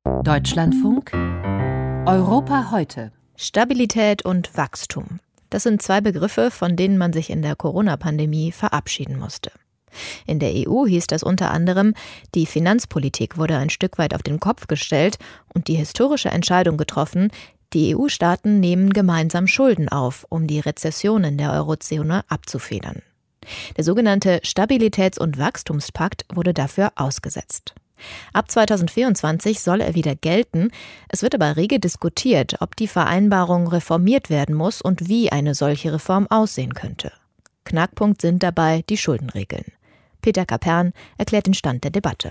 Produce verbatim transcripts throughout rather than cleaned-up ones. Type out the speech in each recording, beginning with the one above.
Deutschlandfunk Europa heute. Stabilität und Wachstum. Das sind zwei Begriffe, von denen man sich in der Corona-Pandemie verabschieden musste. In der E U hieß das unter anderem, die Finanzpolitik wurde ein Stück weit auf den Kopf gestellt und die historische Entscheidung getroffen, die E U-Staaten nehmen gemeinsam Schulden auf, um die Rezession in der Eurozone abzufedern. Der sogenannte Stabilitäts- und Wachstumspakt wurde dafür ausgesetzt. Ab zweitausendvierundzwanzig soll er wieder gelten. Es wird aber rege diskutiert, ob die Vereinbarung reformiert werden muss und wie eine solche Reform aussehen könnte. Knackpunkt sind dabei die Schuldenregeln. Peter Kapern erklärt den Stand der Debatte.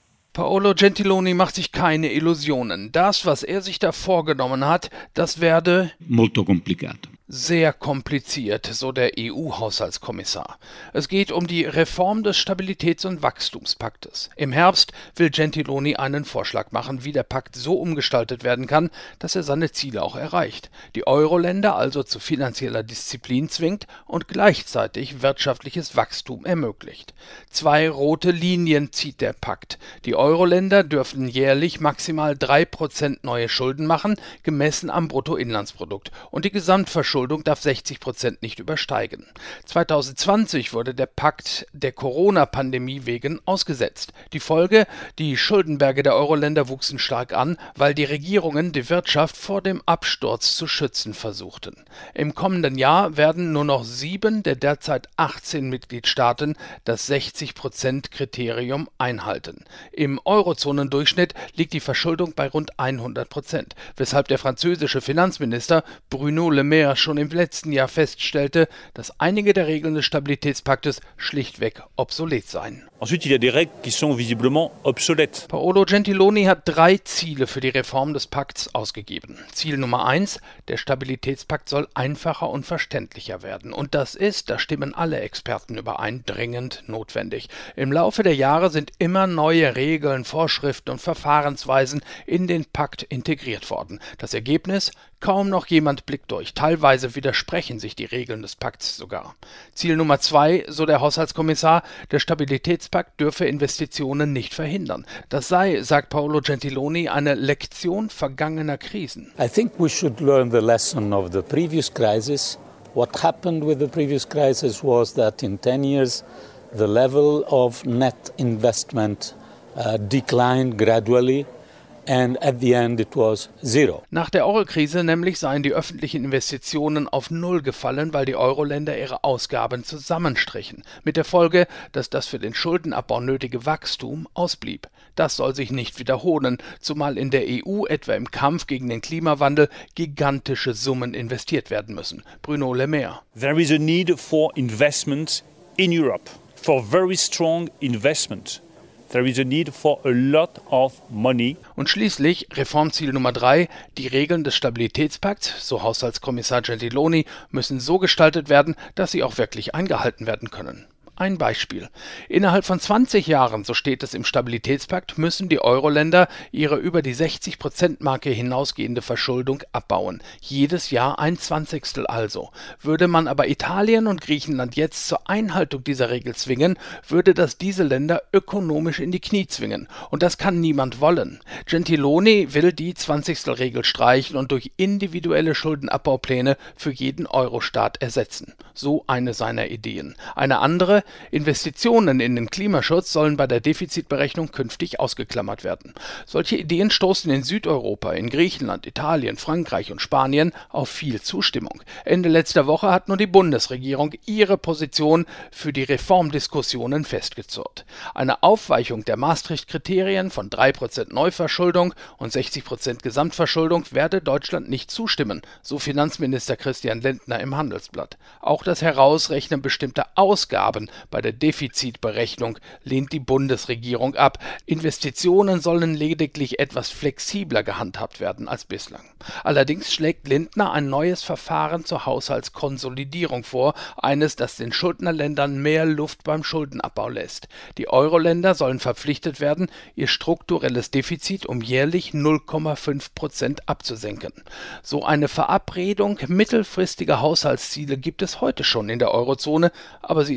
Paolo Gentiloni macht sich keine Illusionen. Das, was er sich da vorgenommen hat, das werde molto complicato. Sehr kompliziert, so der E U-Haushaltskommissar. Es geht um die Reform des Stabilitäts- und Wachstumspaktes. Im Herbst will Gentiloni einen Vorschlag machen, wie der Pakt so umgestaltet werden kann, dass er seine Ziele auch erreicht. Die Euro-Länder also zu finanzieller Disziplin zwingt und gleichzeitig wirtschaftliches Wachstum ermöglicht. Zwei rote Linien zieht der Pakt. Die Euro-Länder dürfen jährlich maximal drei Prozent neue Schulden machen, gemessen am Bruttoinlandsprodukt. Und die Gesamtverschuldung darf sechzig Prozent nicht übersteigen. zweitausendzwanzig wurde der Pakt der Corona-Pandemie wegen ausgesetzt. Die Folge: Die Schuldenberge der Euro-Länder wuchsen stark an, weil die Regierungen die Wirtschaft vor dem Absturz zu schützen versuchten. Im kommenden Jahr werden nur noch sieben der derzeit achtzehn Mitgliedstaaten das sechzig Prozent Kriterium einhalten. Im Eurozonendurchschnitt liegt die Verschuldung bei rund hundert Prozent, weshalb der französische Finanzminister Bruno Le Maire schon im letzten Jahr feststellte, dass einige der Regeln des Stabilitätspaktes schlichtweg obsolet seien. Ensuite, il y a des règles qui sont visiblement obsolètes. Paolo Gentiloni hat drei Ziele für die Reform des Pakts ausgegeben. Ziel Nummer eins: Der Stabilitätspakt soll einfacher und verständlicher werden. Und das ist, da stimmen alle Experten überein, dringend notwendig. Im Laufe der Jahre sind immer neue Regeln, Vorschriften und Verfahrensweisen in den Pakt integriert worden. Das Ergebnis: Kaum noch jemand blickt durch. Teilweise widersprechen sich die Regeln des Pakts sogar. Ziel Nummer zwei, so der Haushaltskommissar: Der Stabilitätspakt dürfe Investitionen nicht verhindern. Das sei, sagt Paolo Gentiloni, eine Lektion vergangener Krisen. I think we should learn the lesson of the previous crisis. What happened with the previous crisis was that in ten years the level of net investment uh, declined gradually. And at the end it was zero. Nach der Euro-Krise nämlich seien die öffentlichen Investitionen auf Null gefallen, weil die Euro-Länder ihre Ausgaben zusammenstrichen. Mit der Folge, dass das für den Schuldenabbau nötige Wachstum ausblieb. Das soll sich nicht wiederholen, zumal in der E U etwa im Kampf gegen den Klimawandel gigantische Summen investiert werden müssen. Bruno Le Maire. There is a need for investment in Europe, for very strong investment. There is a need for a lot of money. Und schließlich Reformziel Nummer drei: Die Regeln des Stabilitätspakts, so Haushaltskommissar Gentiloni, müssen so gestaltet werden, dass sie auch wirklich eingehalten werden können. Ein Beispiel. Innerhalb von zwanzig Jahren, so steht es im Stabilitätspakt, müssen die Euro-Länder ihre über die sechzig Prozent Marke hinausgehende Verschuldung abbauen. Jedes Jahr ein Zwanzigstel also. Würde man aber Italien und Griechenland jetzt zur Einhaltung dieser Regel zwingen, würde das diese Länder ökonomisch in die Knie zwingen. Und das kann niemand wollen. Gentiloni will die Zwanzigstel-Regel streichen und durch individuelle Schuldenabbaupläne für jeden Euro-Staat ersetzen. So eine seiner Ideen. Eine andere: Investitionen in den Klimaschutz sollen bei der Defizitberechnung künftig ausgeklammert werden. Solche Ideen stoßen in Südeuropa, in Griechenland, Italien, Frankreich und Spanien auf viel Zustimmung. Ende letzter Woche hat nur die Bundesregierung ihre Position für die Reformdiskussionen festgezurrt. Eine Aufweichung der Maastricht-Kriterien von drei Prozent Neuverschuldung und sechzig Prozent Gesamtverschuldung werde Deutschland nicht zustimmen, so Finanzminister Christian Lindner im Handelsblatt. Auch das Herausrechnen bestimmter Ausgaben bei der Defizitberechnung lehnt die Bundesregierung ab. Investitionen sollen lediglich etwas flexibler gehandhabt werden als bislang. Allerdings schlägt Lindner ein neues Verfahren zur Haushaltskonsolidierung vor, eines, das den Schuldnerländern mehr Luft beim Schuldenabbau lässt. Die Euro-Länder sollen verpflichtet werden, ihr strukturelles Defizit um jährlich null Komma fünf Prozent abzusenken. So eine Verabredung mittelfristiger Haushaltsziele gibt es heute schon in der Eurozone, aber sie ist bislang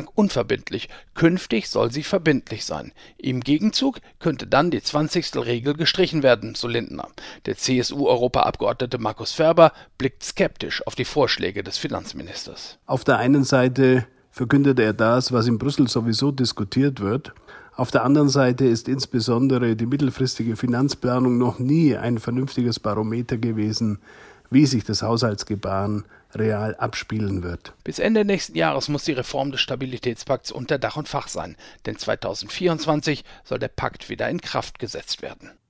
bislang unverbindlich. Künftig soll sie verbindlich sein. Im Gegenzug könnte dann die Zwanzigstel-Regel gestrichen werden, so Lindner. Der C S U-Europaabgeordnete Markus Ferber blickt skeptisch auf die Vorschläge des Finanzministers. Auf der einen Seite verkündet er das, was in Brüssel sowieso diskutiert wird. Auf der anderen Seite ist insbesondere die mittelfristige Finanzplanung noch nie ein vernünftiges Barometer gewesen, wie sich das Haushaltsgebaren real abspielen wird. Bis Ende nächsten Jahres muss die Reform des Stabilitätspakts unter Dach und Fach sein, denn zweitausendvierundzwanzig soll der Pakt wieder in Kraft gesetzt werden.